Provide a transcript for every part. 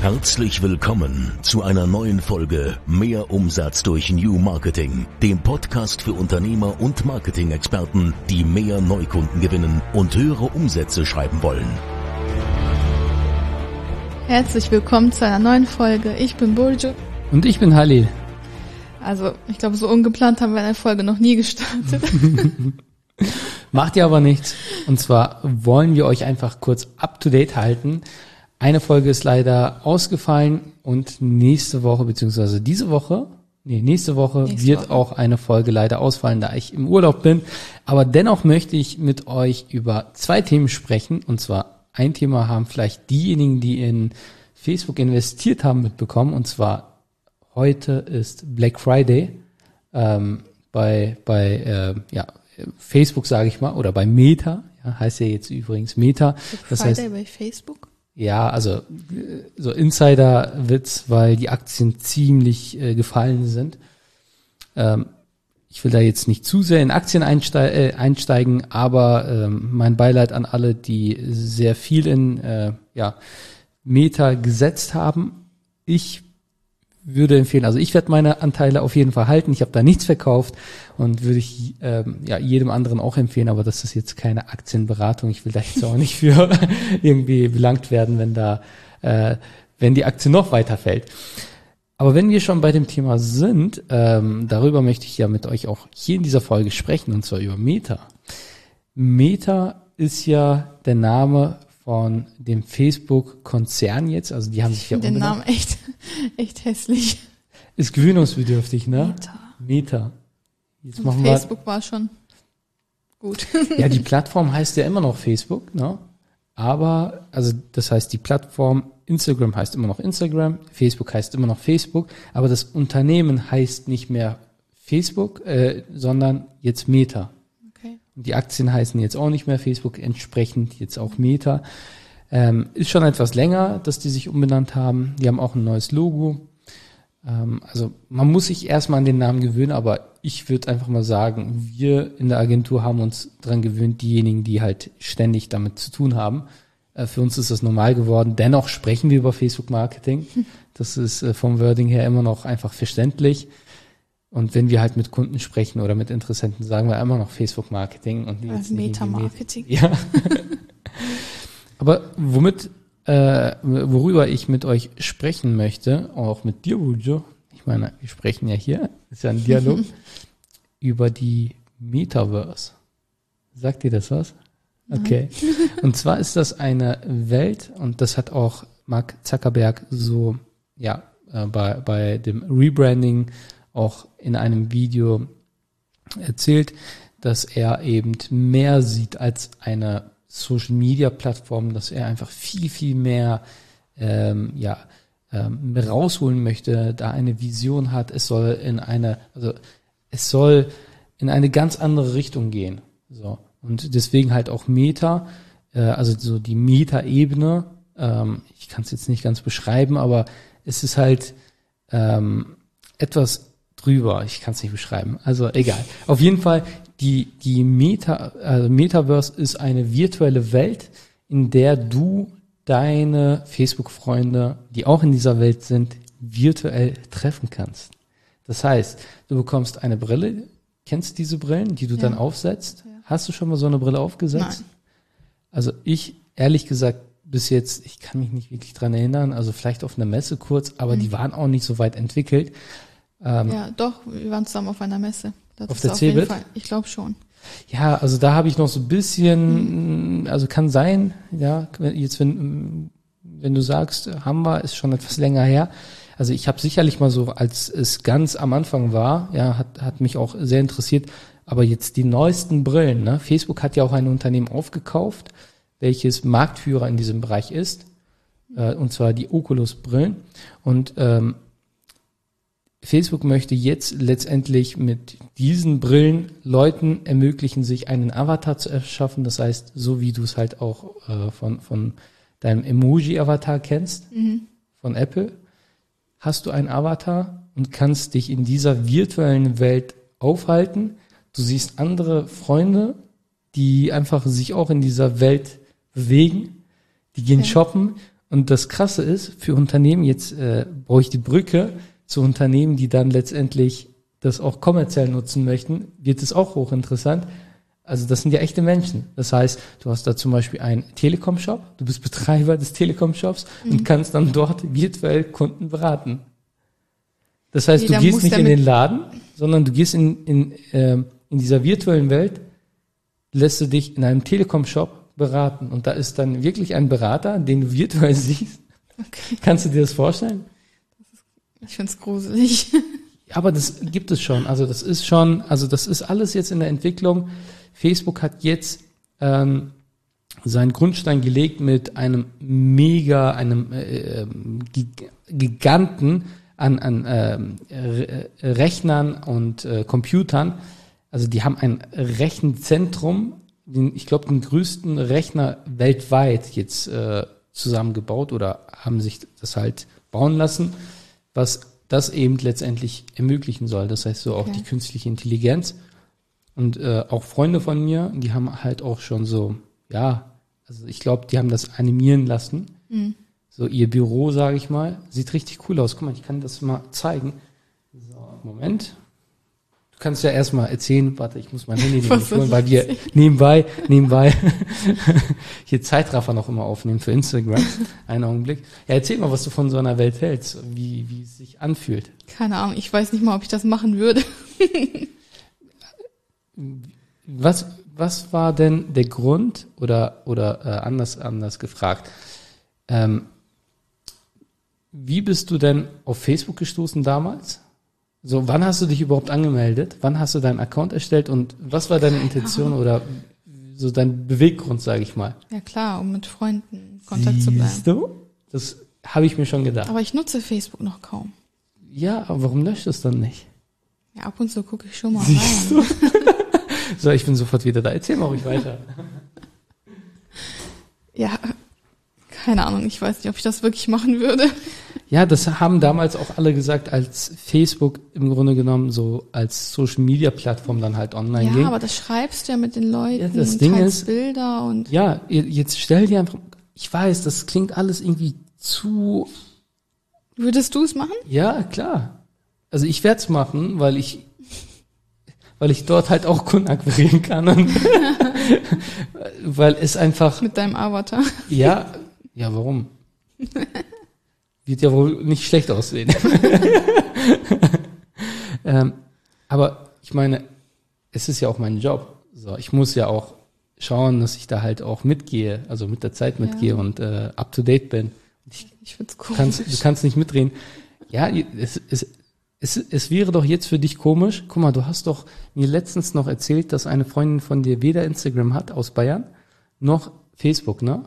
Herzlich willkommen zu einer neuen Folge Mehr Umsatz durch New Marketing, dem Podcast für Unternehmer und Marketing-Experten, die mehr Neukunden gewinnen und höhere Umsätze schreiben wollen. Herzlich willkommen zu einer neuen Folge. Ich bin Burcu. Und ich bin Halil. Also, ich glaube, so ungeplant haben wir eine Folge noch nie gestartet. Macht ja aber nichts. Und zwar wollen wir euch einfach kurz up-to-date halten. Eine Folge ist leider ausgefallen und nächste Woche wird auch eine Folge leider ausfallen, da ich im Urlaub bin. Aber dennoch möchte ich mit euch über zwei Themen sprechen. Und zwar ein Thema haben vielleicht diejenigen, die in Facebook investiert haben, mitbekommen. Und zwar heute ist Black Friday bei Facebook, sage ich mal, oder bei Meta. Ja, heißt ja jetzt übrigens Meta. Black Friday bei Facebook? Ja, also so Insider-Witz, weil die Aktien ziemlich gefallen sind. Ich will da jetzt nicht zu sehr in Aktien einsteigen, aber mein Beileid an alle, die sehr viel in Meta gesetzt haben. Ich würde empfehlen, also ich werde meine Anteile auf jeden Fall halten. Ich habe da nichts verkauft und würde ich jedem anderen auch empfehlen, aber das ist jetzt keine Aktienberatung. Ich will da jetzt auch nicht für irgendwie belangt werden, wenn die Aktie noch weiter fällt. Aber wenn wir schon bei dem Thema sind, darüber möchte ich ja mit euch auch hier in dieser Folge sprechen, und zwar über Meta. Meta ist ja der Name von dem Facebook-Konzern jetzt, also die haben sich ja umbenannt. Den Namen echt hässlich. Ist gewöhnungsbedürftig, ne? Meta. Jetzt machen Facebook war schon gut. Ja, die Plattform heißt ja immer noch Facebook, ne? Aber, also das heißt, die Plattform Instagram heißt immer noch Instagram, Facebook heißt immer noch Facebook, aber das Unternehmen heißt nicht mehr Facebook, sondern jetzt Meta. Und die Aktien heißen jetzt auch nicht mehr Facebook, entsprechend jetzt auch Meta. Ist schon etwas länger, dass die sich umbenannt haben. Die haben auch ein neues Logo. Also man muss sich erstmal an den Namen gewöhnen, aber ich würde einfach mal sagen, wir in der Agentur haben uns dran gewöhnt, diejenigen, die halt ständig damit zu tun haben. Für uns ist das normal geworden. Dennoch sprechen wir über Facebook-Marketing. Das ist vom Wording her immer noch einfach verständlich. Und wenn wir halt mit Kunden sprechen oder mit Interessenten, sagen wir immer noch Facebook-Marketing und jetzt Meta-Marketing. Ja. Aber worüber ich mit euch sprechen möchte, auch mit dir, Burcu, ich meine, wir sprechen ja hier, ist ja ein Dialog, über die Metaverse. Sagt dir das was? Okay. Und zwar ist das eine Welt, und das hat auch Mark Zuckerberg so, bei dem Rebranding auch in einem Video erzählt, dass er eben mehr sieht als eine Social-Media-Plattform, dass er einfach viel, viel mehr rausholen möchte, da eine Vision hat. Es soll in eine ganz andere Richtung gehen. So. Und deswegen halt auch Meta, also so die Meta-Ebene. Ich kann es jetzt nicht ganz beschreiben, aber es ist halt etwas drüber. Ich kann es nicht beschreiben. Also egal. Auf jeden Fall, die Metaverse ist eine virtuelle Welt, in der du deine Facebook-Freunde, die auch in dieser Welt sind, virtuell treffen kannst. Das heißt, du bekommst eine Brille, kennst diese Brillen, die du dann aufsetzt? Ja. Hast du schon mal so eine Brille aufgesetzt? Nein. Also ich, ehrlich gesagt, bis jetzt, ich kann mich nicht wirklich dran erinnern, also vielleicht auf einer Messe kurz, aber die waren auch nicht so weit entwickelt. Ja, doch, wir waren zusammen auf einer Messe. Das auf der CeBIT? Ich glaube schon. Ja, also da habe ich noch so ein bisschen, also kann sein, ja, jetzt wenn du sagst, haben wir, ist schon etwas länger her. Also ich habe sicherlich mal so, als es ganz am Anfang war, ja, hat mich auch sehr interessiert, aber jetzt die neuesten Brillen, ne? Facebook hat ja auch ein Unternehmen aufgekauft, welches Marktführer in diesem Bereich ist, und zwar die Oculus-Brillen. Und Facebook möchte jetzt letztendlich mit diesen Brillen Leuten ermöglichen, sich einen Avatar zu erschaffen. Das heißt, so wie du es halt auch von deinem Emoji-Avatar kennst, von Apple, hast du einen Avatar und kannst dich in dieser virtuellen Welt aufhalten. Du siehst andere Freunde, die einfach sich auch in dieser Welt bewegen. Die gehen shoppen Und das Krasse ist, für Unternehmen, jetzt brauche ich die Brücke zu Unternehmen, die dann letztendlich das auch kommerziell nutzen möchten, wird es auch hochinteressant. Also das sind ja echte Menschen. Das heißt, du hast da zum Beispiel einen Telekom-Shop, du bist Betreiber des Telekom-Shops und kannst dann dort virtuell Kunden beraten. Das heißt, du gehst nicht in den Laden, sondern du gehst in dieser virtuellen Welt, lässt du dich in einem Telekom-Shop beraten. Und da ist dann wirklich ein Berater, den du virtuell siehst. Okay. Kannst du dir das vorstellen? Ich find's gruselig. Aber das gibt es schon. Also das ist alles jetzt in der Entwicklung. Facebook hat jetzt seinen Grundstein gelegt mit einem Giganten an Rechnern und Computern. Also die haben ein Rechenzentrum, ich glaube den größten Rechner weltweit jetzt zusammengebaut oder haben sich das halt bauen lassen, was das eben letztendlich ermöglichen soll. Das heißt so auch die künstliche Intelligenz. Und auch Freunde von mir, die haben halt auch schon so, also ich glaube, die haben das animieren lassen. Mhm. So ihr Büro, sage ich mal, sieht richtig cool aus. Guck mal, ich kann das mal zeigen. So, Moment. Du kannst ja erstmal erzählen, warte, ich muss mein Handy nicht holen, weil wir nebenbei hier Zeitraffer noch immer aufnehmen für Instagram. Einen Augenblick. Ja, erzähl mal, was du von so einer Welt hältst, wie es sich anfühlt. Keine Ahnung, ich weiß nicht mal, ob ich das machen würde. Was war denn der Grund oder anders gefragt? Wie bist du denn auf Facebook gestoßen damals? So, wann hast du dich überhaupt angemeldet? Wann hast du deinen Account erstellt und was war deine Intention oder so dein Beweggrund, sage ich mal? Ja klar, um mit Freunden in Kontakt zu bleiben. Siehst du? Das habe ich mir schon gedacht. Aber ich nutze Facebook noch kaum. Ja, aber warum löscht du es dann nicht? Ja, ab und zu gucke ich schon mal Siehst rein. Du? So, ich bin sofort wieder da. Erzähl mal ruhig weiter. Ja, keine Ahnung, ich weiß nicht, ob ich das wirklich machen würde. Ja, das haben damals auch alle gesagt, als Facebook im Grunde genommen so als Social-Media-Plattform dann halt online ging. Ja, aber das schreibst du ja mit den Leuten, ja, das Ding ist, Bilder und... Ja, jetzt stell dir einfach, ich weiß, das klingt alles irgendwie zu... Würdest du es machen? Ja, klar. Also ich werde es machen, weil ich dort halt auch Kunden akquirieren kann und weil es einfach... Mit deinem Avatar. Ja, warum? Wird ja wohl nicht schlecht aussehen. Aber ich meine, es ist ja auch mein Job. So, ich muss ja auch schauen, dass ich da halt auch mitgehe, also mit der Zeit mitgehe und up to date bin. Ich find's cool. Du kannst nicht mitreden. Ja, es wäre doch jetzt für dich komisch. Guck mal, du hast doch mir letztens noch erzählt, dass eine Freundin von dir weder Instagram hat aus Bayern, noch Facebook, ne?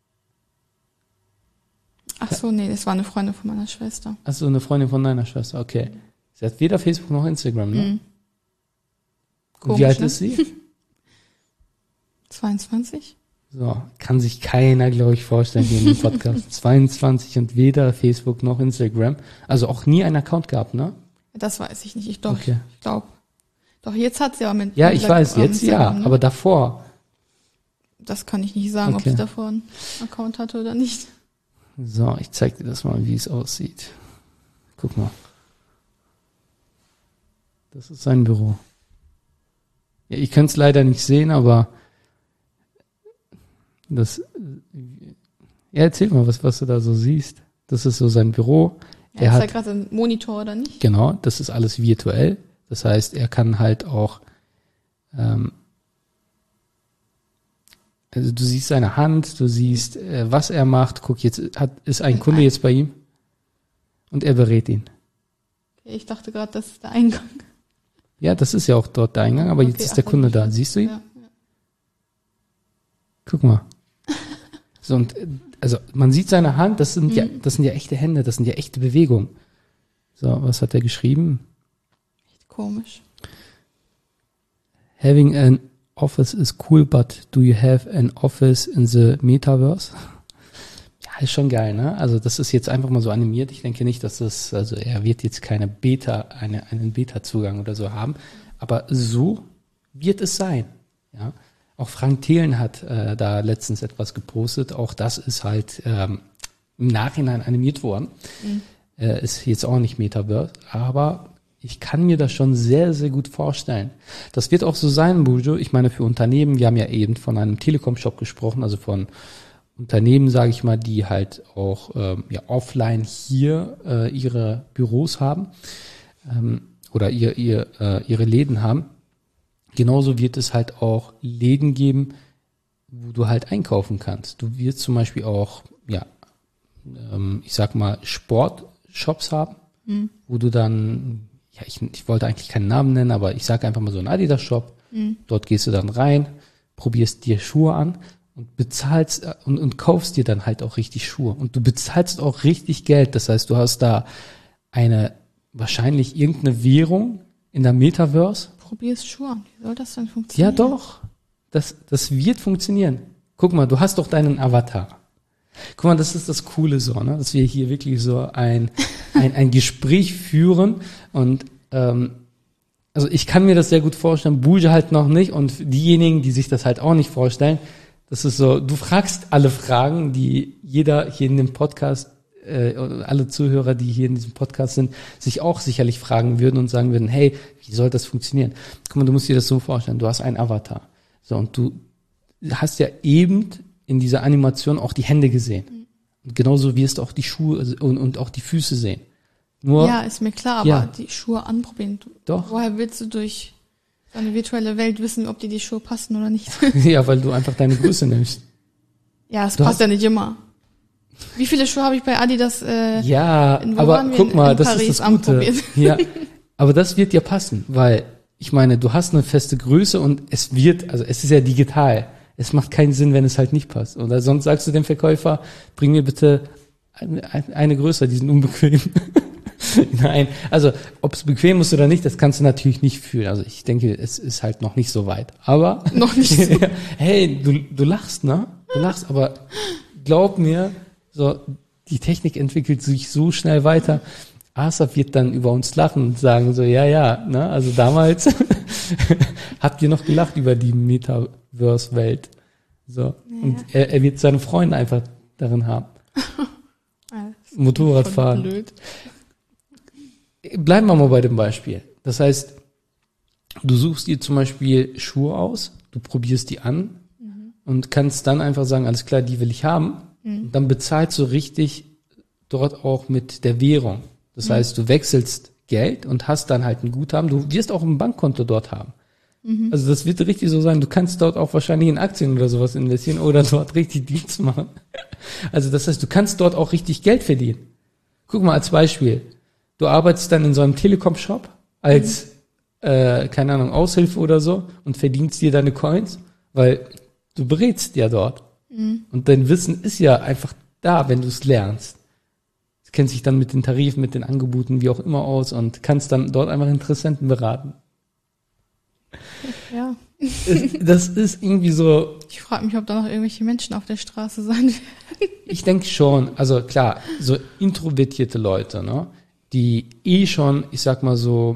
Ach so, nee, das war eine Freundin von meiner Schwester. Ach so, eine Freundin von deiner Schwester, okay. Sie hat weder Facebook noch Instagram, ne? Mhm. Komisch, wie alt ist sie? 22. So, kann sich keiner, glaube ich, vorstellen hier im Podcast. 22 und weder Facebook noch Instagram. Also auch nie einen Account gehabt, ne? Das weiß ich nicht. Ich glaube. Doch, jetzt hat sie aber mit... Ja, ich weiß, jetzt Instagram, ja, ne? aber davor. Das kann ich nicht sagen, ob sie davor einen Account hatte oder nicht. So, ich zeig dir das mal, wie es aussieht. Guck mal. Das ist sein Büro. Ja, ich kann es leider nicht sehen, aber das... Ja, erzähl mal, was du da so siehst. Das ist so sein Büro. Er hat gerade einen Monitor, oder nicht? Genau, das ist alles virtuell. Das heißt, er kann halt auch... Also du siehst seine Hand, du siehst, was er macht. Guck, jetzt ist ein Kunde jetzt bei ihm und er berät ihn. Okay, ich dachte gerade, das ist der Eingang. Ja, das ist ja auch dort der Eingang, aber jetzt ist der Kunde da. Siehst du ihn? Ja. Guck mal. So, und also man sieht seine Hand, das sind ja echte Hände, das sind ja echte Bewegungen. So, was hat er geschrieben? Echt komisch. Having an office is cool, but do you have an office in the Metaverse? Ja, ist schon geil, ne? Also das ist jetzt einfach mal so animiert. Ich denke nicht, dass also er wird jetzt keine einen Beta-Zugang oder so haben, aber so wird es sein, ja. Auch Frank Thelen hat da letztens etwas gepostet. Auch das ist halt im Nachhinein animiert worden. Ist jetzt auch nicht Metaverse, aber ich kann mir das schon sehr, sehr gut vorstellen. Das wird auch so sein, Bujo. Ich meine, für Unternehmen, wir haben ja eben von einem Telekom-Shop gesprochen, also von Unternehmen, sage ich mal, die halt auch offline hier ihre Büros haben oder ihre Läden haben. Genauso wird es halt auch Läden geben, wo du halt einkaufen kannst. Du wirst zum Beispiel auch, ich sag mal, Sportshops haben, wo du dann, ich wollte eigentlich keinen Namen nennen, aber ich sage einfach mal so einen Adidas-Shop. Dort gehst du dann rein, probierst dir Schuhe an und bezahlst und kaufst dir dann halt auch richtig Schuhe. Und du bezahlst auch richtig Geld. Das heißt, du hast da wahrscheinlich irgendeine Währung in der Metaverse. Probierst Schuhe an. Wie soll das denn funktionieren? Ja, doch. Das wird funktionieren. Guck mal, du hast doch deinen Avatar. Guck mal, das ist das Coole so, ne? Dass wir hier wirklich so ein Gespräch führen und also ich kann mir das sehr gut vorstellen, Buja halt noch nicht und diejenigen, die sich das halt auch nicht vorstellen, das ist so, du fragst alle Fragen, die jeder hier in dem Podcast, alle Zuhörer, die hier in diesem Podcast sind, sich auch sicherlich fragen würden und sagen würden, hey, wie soll das funktionieren? Guck mal, du musst dir das so vorstellen, du hast einen Avatar. So, und du hast ja eben in dieser Animation auch die Hände gesehen. Und genauso wirst du auch die Schuhe und auch die Füße sehen. Nur, ja, ist mir klar, aber die Schuhe anprobieren. Doch. Woher willst du durch eine virtuelle Welt wissen, ob dir die Schuhe passen oder nicht? Ja, weil du einfach deine Größe nimmst. Ja, es passt ja nicht immer. Wie viele Schuhe habe ich bei Adidas aber guck mal, das ist das Gute. Ja, aber das wird ja passen, weil ich meine, du hast eine feste Größe und es ist ja digital. Es macht keinen Sinn, wenn es halt nicht passt. Oder sonst sagst du dem Verkäufer, bring mir bitte eine größer, die sind unbequem. Nein, also ob es bequem ist oder nicht, das kannst du natürlich nicht fühlen. Also ich denke, es ist halt noch nicht so weit. Aber noch nicht so. Hey, du lachst, ne? Du lachst, aber glaub mir, so die Technik entwickelt sich so schnell weiter. ASAP wird dann über uns lachen und sagen so, ne? Also damals habt ihr noch gelacht über die Metaverse-Welt. So. Ja. Und er wird seine Freunde einfach darin haben. Motorradfahren. Blöd. Bleiben wir mal bei dem Beispiel. Das heißt, du suchst dir zum Beispiel Schuhe aus, du probierst die an und kannst dann einfach sagen, alles klar, die will ich haben. Und dann bezahlst du richtig dort auch mit der Währung. Das heißt, du wechselst Geld und hast dann halt ein Guthaben. Du wirst auch ein Bankkonto dort haben. Also das wird richtig so sein. Du kannst dort auch wahrscheinlich in Aktien oder sowas investieren oder dort richtig Deals machen. Also das heißt, du kannst dort auch richtig Geld verdienen. Guck mal als Beispiel. Du arbeitest dann in so einem Telekom-Shop als, keine Ahnung, Aushilfe oder so und verdienst dir deine Coins, weil du berätst ja dort. Und dein Wissen ist ja einfach da, wenn du es lernst. Du kennst dich dann mit den Tarifen, mit den Angeboten, wie auch immer aus und kannst dann dort einfach Interessenten beraten. Ja. Das ist irgendwie so. Ich frage mich, ob da noch irgendwelche Menschen auf der Straße sein werden. Ich denke schon, also klar, so introvertierte Leute, ne, die schon, ich sag mal so,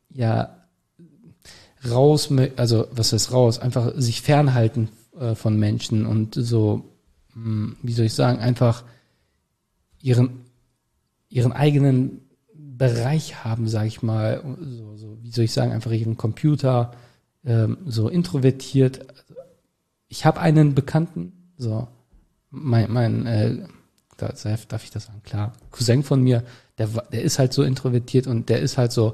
raus, also was heißt raus, einfach sich fernhalten von Menschen und so, wie soll ich sagen, einfach ihren eigenen Bereich haben, sag ich mal, so wie soll ich sagen, einfach ihren Computer, so introvertiert. Ich habe einen Bekannten, so darf ich das sagen? Klar, Cousin von mir, der ist halt so introvertiert und der ist halt so,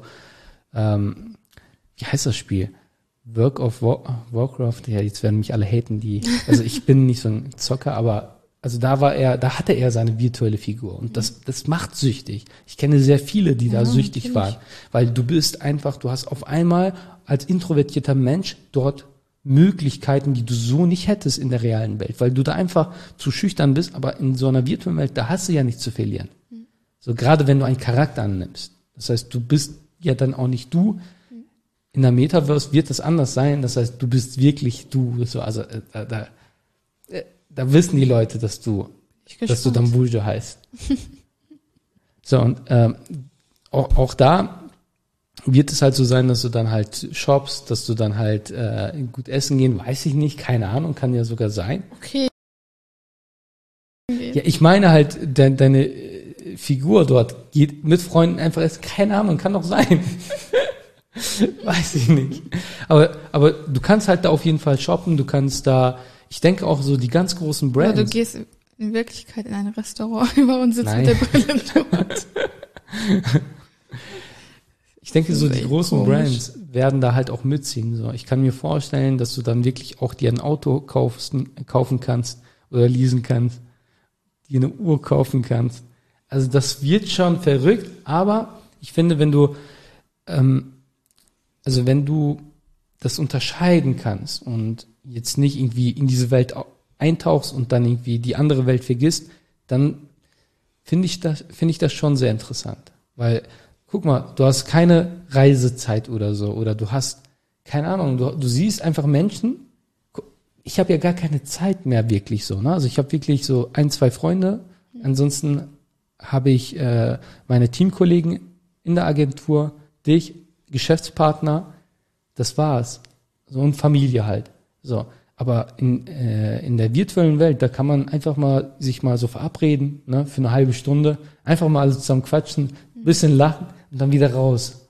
wie heißt das Spiel? Work of Warcraft, ja, jetzt werden mich alle haten, also ich bin nicht so ein Zocker, aber also da hatte er seine virtuelle Figur und das macht süchtig. Ich kenne sehr viele, die da süchtig waren, weil du hast auf einmal als introvertierter Mensch dort Möglichkeiten, die du so nicht hättest in der realen Welt, weil du da einfach zu schüchtern bist, aber in so einer virtuellen Welt, da hast du ja nichts zu verlieren. So gerade wenn du einen Charakter annimmst. Das heißt, du bist ja dann auch nicht du. In der Metaverse wird das anders sein. Das heißt, du bist wirklich du. So, also da wissen die Leute, dass du dann Buja heißt. So, und auch da wird es halt so sein, dass du dann halt shoppst, dass du dann halt gut essen gehen, weiß ich nicht, keine Ahnung, kann ja sogar sein. Okay. erzählen. Ja, ich meine halt, deine Figur dort geht mit Freunden einfach essen. Keine Ahnung, kann doch sein. Weiß ich nicht. Aber du kannst halt da auf jeden Fall shoppen. Du kannst da, ich denke auch so die ganz großen Brands. Oder du gehst in Wirklichkeit in ein Restaurant über und sitzt Nein. mit der Brille dort. Ich denke, Das so ist die echt großen komisch. Brands werden da halt auch mitziehen. So, ich kann mir vorstellen, dass du dann wirklich auch dir ein Auto kaufen kannst oder leasen kannst, dir eine Uhr kaufen kannst. Also das wird schon verrückt, aber ich finde, wenn du das unterscheiden kannst und jetzt nicht irgendwie in diese Welt eintauchst und dann irgendwie die andere Welt vergisst, dann finde ich das schon sehr interessant. Weil, guck mal, du hast keine Reisezeit oder so, oder du hast, keine Ahnung, du siehst einfach Menschen. Ich habe ja gar keine Zeit mehr wirklich so, ne? Also ich habe wirklich so 1, 2 Freunde. Ansonsten habe ich meine Teamkollegen in der Agentur, dich, Geschäftspartner, das war's. So, und Familie halt. So. Aber in der virtuellen Welt, da kann man einfach mal sich mal so verabreden, ne, für eine halbe Stunde, einfach mal alle zusammen quatschen, ein bisschen lachen und dann wieder raus.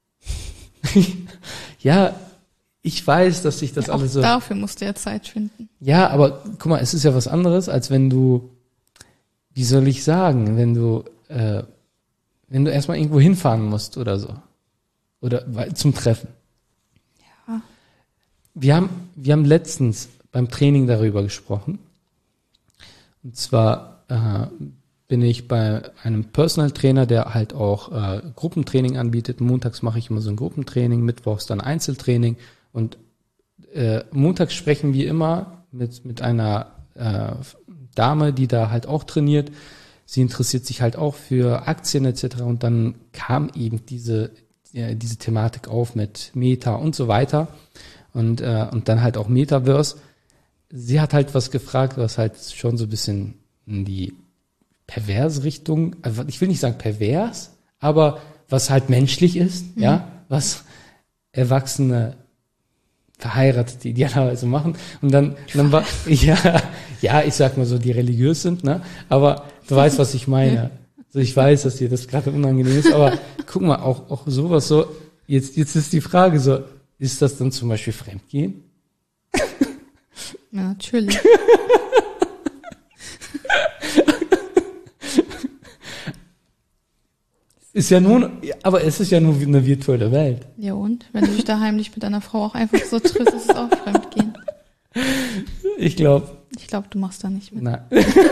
Ja, ich weiß, dass sich das Ja, auch alles so. dafür musst du ja Zeit finden. Ja, aber guck mal, es ist ja was anderes, als wenn du, wie soll ich sagen, wenn du erstmal irgendwo hinfahren musst oder so. Oder zum Treffen. Ja. Wir haben letztens beim Training darüber gesprochen. Und zwar bin ich bei einem Personal Trainer, der halt auch Gruppentraining anbietet. Montags mache ich immer so ein Gruppentraining, mittwochs dann Einzeltraining. Und montags sprechen wir immer mit einer Dame, die da halt auch trainiert. Sie interessiert sich halt auch für Aktien etc. Und dann kam eben diese Thematik auf mit Meta und so weiter. Und dann halt auch Metaverse. Sie hat halt was gefragt, was halt schon so ein bisschen in die perverse Richtung, also ich will nicht sagen pervers, aber was halt menschlich ist, ja, was Erwachsene Verheiratete idealerweise machen. Und dann war, ja, ich sag mal so, die religiös sind, ne, aber du weißt, was ich meine. Also ich weiß, dass dir das gerade unangenehm ist, aber guck mal, auch sowas so, jetzt ist die Frage so, ist das dann zum Beispiel Fremdgehen? Ja, natürlich. Aber es ist ja nur eine virtuelle Welt. Ja und? Wenn du dich da heimlich mit deiner Frau auch einfach so triffst, ist es auch Fremdgehen. Ich glaube. Ich glaube, du machst da nicht mit. Nein.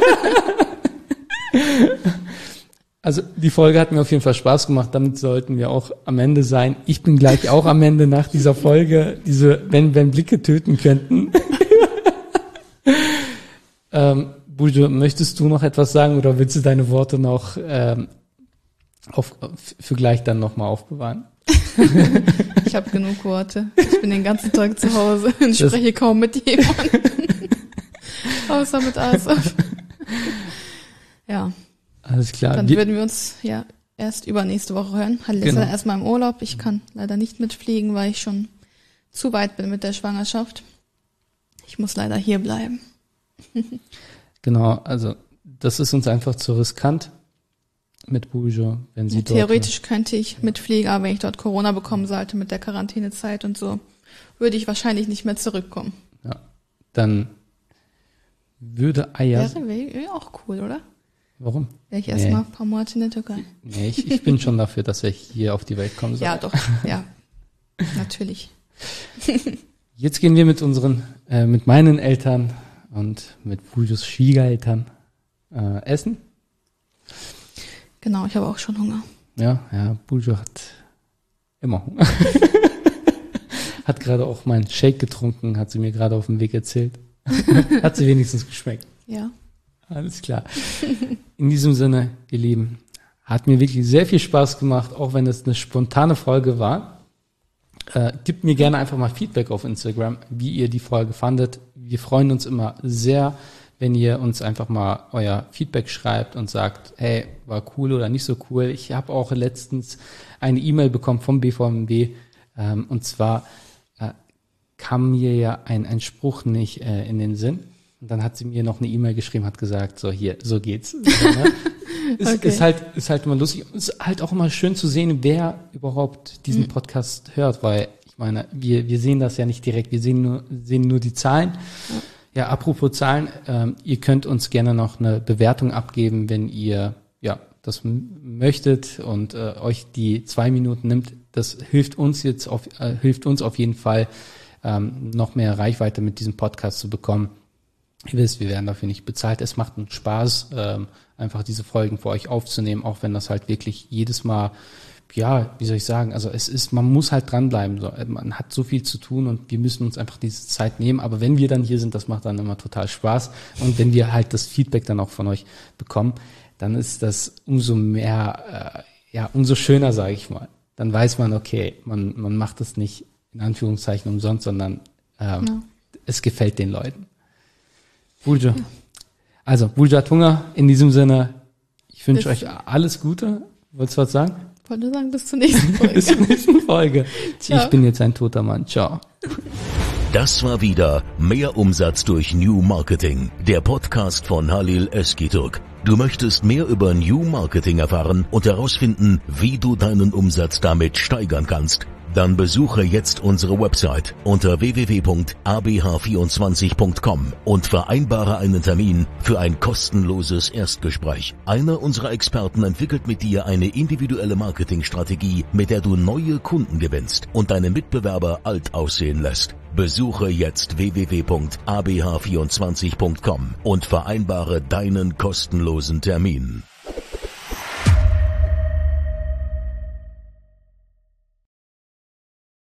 Also die Folge hat mir auf jeden Fall Spaß gemacht, damit sollten wir auch am Ende sein. Ich bin gleich auch am Ende nach dieser Folge, wenn Blicke töten könnten. Bujo, möchtest du noch etwas sagen oder willst du deine Worte noch für gleich dann nochmal aufbewahren? Ich habe genug Worte. Ich bin den ganzen Tag zu Hause und spreche kaum mit jemandem. Außer mit Asaf. Ja. Alles klar. Dann würden wir uns ja erst übernächste Woche hören. Halle ist ja erstmal im Urlaub. Ich kann leider nicht mitfliegen, weil ich schon zu weit bin mit der Schwangerschaft. Ich muss leider hier bleiben. Genau, also das ist uns einfach zu riskant mit Bujo, wenn sie theoretisch könnte ich mitfliegen, aber wenn ich dort Corona bekommen sollte mit der Quarantänezeit und so, würde ich wahrscheinlich nicht mehr zurückkommen. Ja, dann würde Ayaz... Wäre auch cool, oder? Warum? Wäre ich erstmal ein paar Monate in der Türkei. Nee, ich bin schon dafür, dass ich hier auf die Welt kommen soll. Ja, doch, ja. Natürlich. Jetzt gehen wir mit meinen Eltern und mit Bujos Schwiegereltern essen. Genau, ich habe auch schon Hunger. Ja, Bujo hat immer Hunger. Hat gerade auch meinen Shake getrunken, hat sie mir gerade auf dem Weg erzählt. Hat sie wenigstens geschmeckt. Ja. Alles klar. In diesem Sinne, ihr Lieben, hat mir wirklich sehr viel Spaß gemacht, auch wenn es eine spontane Folge war. Gebt mir gerne einfach mal Feedback auf Instagram, wie ihr die Folge fandet. Wir freuen uns immer sehr, wenn ihr uns einfach mal euer Feedback schreibt und sagt, hey, war cool oder nicht so cool. Ich habe auch letztens eine E-Mail bekommen vom BVMW, und zwar kam mir ja ein Spruch nicht in den Sinn. Und dann hat sie mir noch eine E-Mail geschrieben, hat gesagt, so hier, so geht's. Ne? Ist halt immer lustig. Ist halt auch immer schön zu sehen, wer überhaupt diesen Podcast hört, weil ich meine, wir sehen das ja nicht direkt, wir sehen nur die Zahlen. Ja, apropos Zahlen, ihr könnt uns gerne noch eine Bewertung abgeben, wenn ihr das möchtet und euch die 2 Minuten nimmt. Das hilft uns auf jeden Fall, noch mehr Reichweite mit diesem Podcast zu bekommen. Ihr wisst, wir werden dafür nicht bezahlt. Es macht uns Spaß, einfach diese Folgen für euch aufzunehmen, auch wenn das halt wirklich jedes Mal, ja, wie soll ich sagen, also man muss halt dranbleiben. So, man hat so viel zu tun und wir müssen uns einfach diese Zeit nehmen. Aber wenn wir dann hier sind, das macht dann immer total Spaß. Und wenn wir halt das Feedback dann auch von euch bekommen, dann ist das umso mehr, umso schöner, sage ich mal. Dann weiß man, okay, man macht das nicht in Anführungszeichen umsonst, sondern es gefällt den Leuten. Bulja. Also, Bulja Tunga, in diesem Sinne, ich wünsche euch alles Gute. Wolltest du was sagen? Ich wollte sagen, bis zur nächsten Folge. Bis zur nächsten Folge. Ciao. Ich bin jetzt ein toter Mann. Ciao. Das war wieder Mehr Umsatz durch New Marketing, der Podcast von Halil Özgürtürk. Du möchtest mehr über New Marketing erfahren und herausfinden, wie du deinen Umsatz damit steigern kannst? Dann besuche jetzt unsere Website unter www.abh24.com und vereinbare einen Termin für ein kostenloses Erstgespräch. Einer unserer Experten entwickelt mit dir eine individuelle Marketingstrategie, mit der du neue Kunden gewinnst und deine Mitbewerber alt aussehen lässt. Besuche jetzt www.abh24.com und vereinbare deinen kostenlosen Termin.